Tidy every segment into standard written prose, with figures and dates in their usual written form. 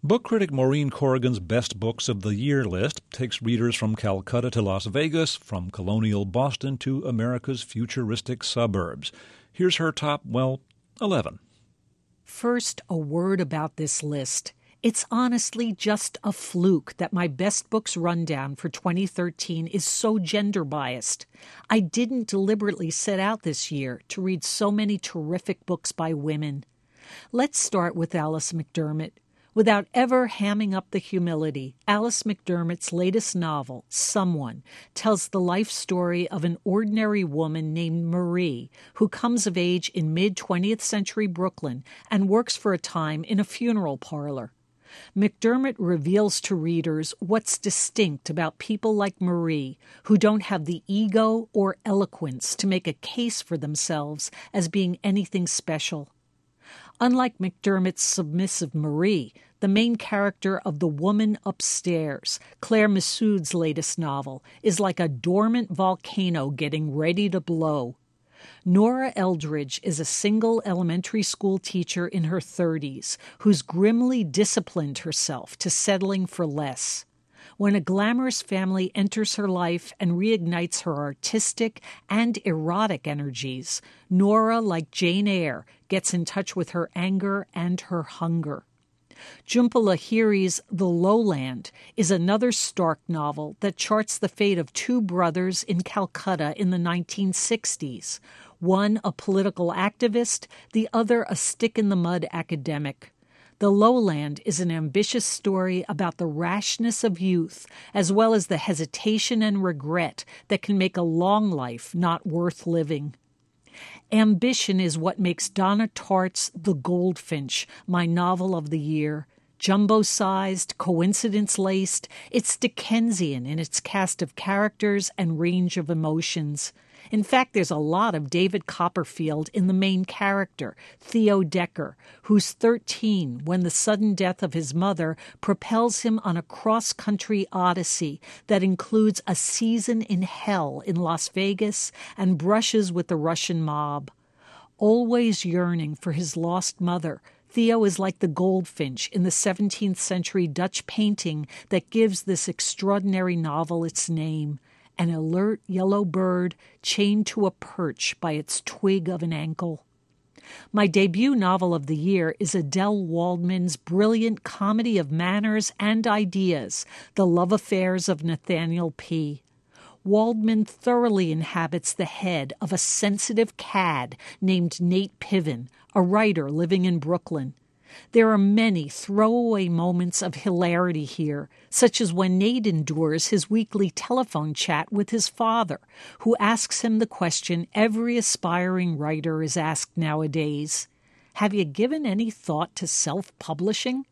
Book critic Maureen Corrigan's Best Books of the Year list takes readers from Calcutta to Las Vegas, from colonial Boston to America's futuristic suburbs. Here's her top, 11. First, a word about this list. It's honestly just a fluke that my Best Books rundown for 2013 is so gender-biased. I didn't deliberately set out this year to read so many terrific books by women. Let's start with Alice McDermott. Without ever hamming up the humility, Alice McDermott's latest novel, Someone, tells the life story of an ordinary woman named Marie who comes of age in mid-20th century Brooklyn and works for a time in a funeral parlor. McDermott reveals to readers what's distinct about people like Marie, who don't have the ego or eloquence to make a case for themselves as being anything special. Unlike McDermott's submissive Marie, the main character of The Woman Upstairs, Claire Massoud's latest novel, is like a dormant volcano getting ready to blow. Nora Eldridge is a single elementary school teacher in her 30s who's grimly disciplined herself to settling for less. When a glamorous family enters her life and reignites her artistic and erotic energies, Nora, like Jane Eyre, gets in touch with her anger and her hunger. Jhumpa Lahiri's The Lowland is another stark novel that charts the fate of two brothers in Calcutta in the 1960s, one a political activist, the other a stick-in-the-mud academic. The Lowland is an ambitious story about the rashness of youth, as well as the hesitation and regret that can make a long life not worth living. Ambition is what makes Donna Tartt's The Goldfinch my novel of the year. Jumbo-sized, coincidence-laced, it's Dickensian in its cast of characters and range of emotions. In fact, there's a lot of David Copperfield in the main character, Theo Decker, who's 13 when the sudden death of his mother propels him on a cross-country odyssey that includes a season in hell in Las Vegas and brushes with the Russian mob. Always yearning for his lost mother, Theo is like the goldfinch in the 17th century Dutch painting that gives this extraordinary novel its name. An alert yellow bird chained to a perch by its twig of an ankle. My debut novel of the year is Adele Waldman's brilliant comedy of manners and ideas, The Love Affairs of Nathaniel P. Waldman thoroughly inhabits the head of a sensitive cad named Nate Piven, a writer living in Brooklyn. There are many throwaway moments of hilarity here, such as when Nate endures his weekly telephone chat with his father, who asks him the question every aspiring writer is asked nowadays: have you given any thought to self-publishing?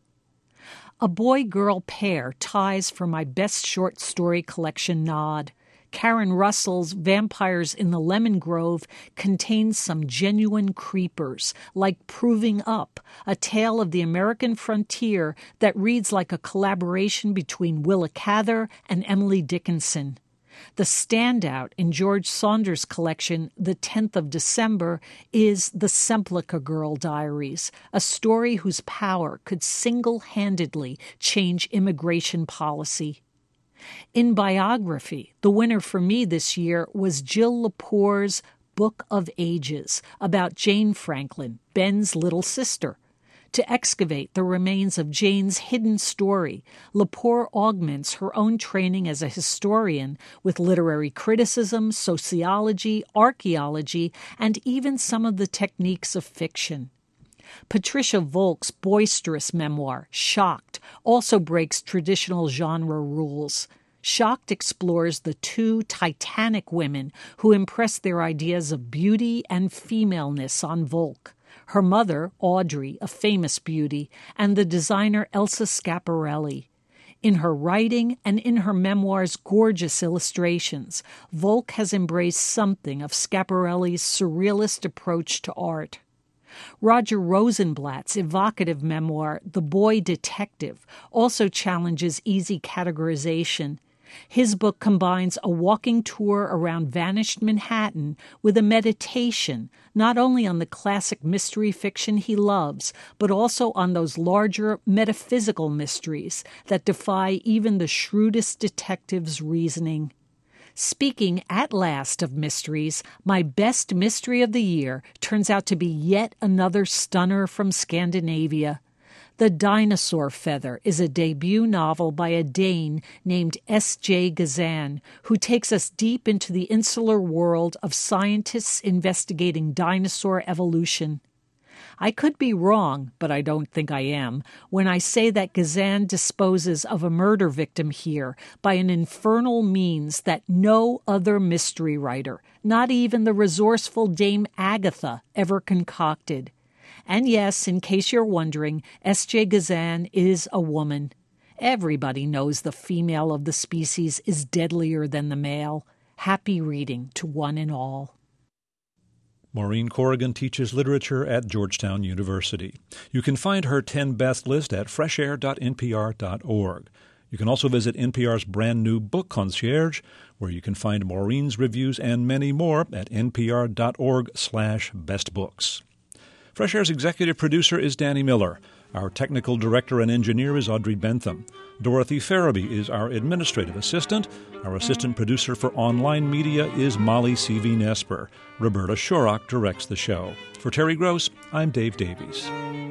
A boy-girl pair ties for my best short story collection nod. Karen Russell's Vampires in the Lemon Grove contains some genuine creepers, like Proving Up, a tale of the American frontier that reads like a collaboration between Willa Cather and Emily Dickinson. The standout in George Saunders' collection, The 10th of December, is The Semplica Girl Diaries, a story whose power could single-handedly change immigration policy. In biography, the winner for me this year was Jill Lepore's Book of Ages, about Jane Franklin, Ben's little sister. To excavate the remains of Jane's hidden story, Lepore augments her own training as a historian with literary criticism, sociology, archaeology, and even some of the techniques of fiction. Patricia Volk's boisterous memoir, Shocked, also breaks traditional genre rules. Shocked explores the two titanic women who impress their ideas of beauty and femaleness on Volk. Her mother, Audrey, a famous beauty, and the designer Elsa Schiaparelli. In her writing and in her memoir's gorgeous illustrations, Volk has embraced something of Schiaparelli's surrealist approach to art. Roger Rosenblatt's evocative memoir, The Boy Detective, also challenges easy categorization. His book combines a walking tour around vanished Manhattan with a meditation, not only on the classic mystery fiction he loves, but also on those larger metaphysical mysteries that defy even the shrewdest detective's reasoning. Speaking at last of mysteries, my best mystery of the year turns out to be yet another stunner from Scandinavia. The Dinosaur Feather is a debut novel by a Dane named S.J. Gazan, who takes us deep into the insular world of scientists investigating dinosaur evolution. I could be wrong, but I don't think I am, when I say that Gazan disposes of a murder victim here by an infernal means that no other mystery writer, not even the resourceful Dame Agatha, ever concocted. And yes, in case you're wondering, S.J. Gazan is a woman. Everybody knows the female of the species is deadlier than the male. Happy reading to one and all. Maureen Corrigan teaches literature at Georgetown University. You can find her 10 best list at freshair.npr.org. You can also visit NPR's brand new Book Concierge, where you can find Maureen's reviews and many more at npr.org/bestbooks. Fresh Air's executive producer is Danny Miller. Our technical director and engineer is Audrey Bentham. Dorothy Farabee is our administrative assistant. Our assistant producer for online media is Molly C.V. Nesper. Roberta Shorrock directs the show. For Terry Gross, I'm Dave Davies.